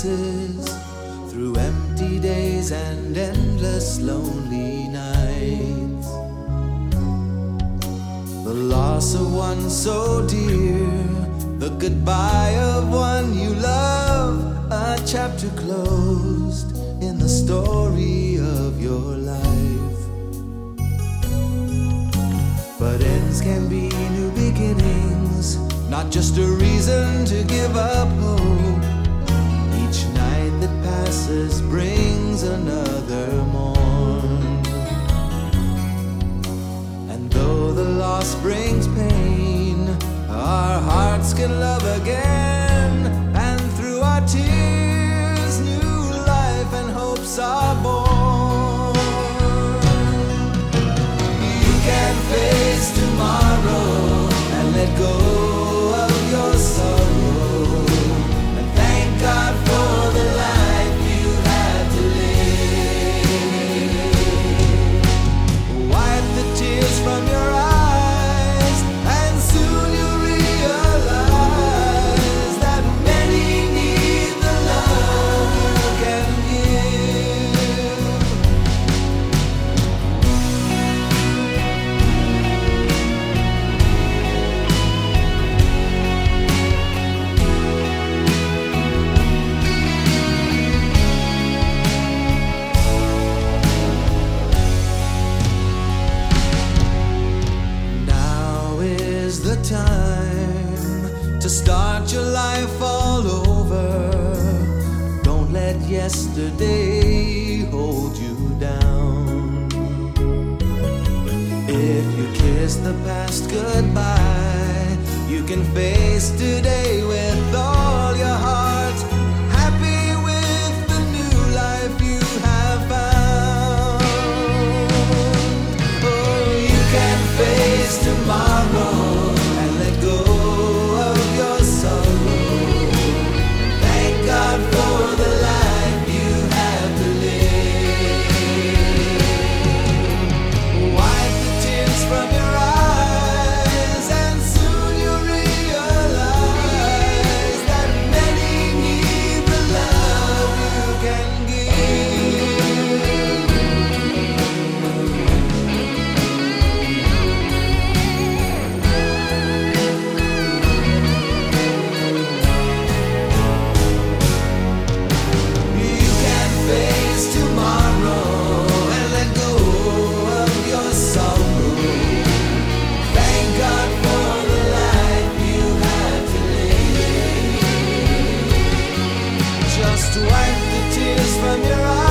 faces through empty days and endless lonely nights. The loss of one so dear, the goodbye of one you love, a chapter closed in the story of your life. But ends can be new beginnings, not just a reason to give up hope. Each night that passes brings another morn. And though the loss brings pain, our hearts can love again. And through our tears, new life and hopes are born. You can face tomorrow and let go of your sorrow, and thank God for the life you had to live. Wipe the tears from your eyes, and soon you'll realize that many need the love you can give. Now is the time to start your life all over. Don't let yesterday hold you down. If you kiss the past goodbye, you can face today with all your heart, happy with the new life you have found. Oh, you can face tomorrow and let go of your sorrow. Thank God for the life you have to live. Wipe the tears from your eyes, and soon you'll realize that many need the love you can give. You can face tomorrow and let go of your sorrow. Thank God for the life you had to live. Just wipe the tears from your eyes.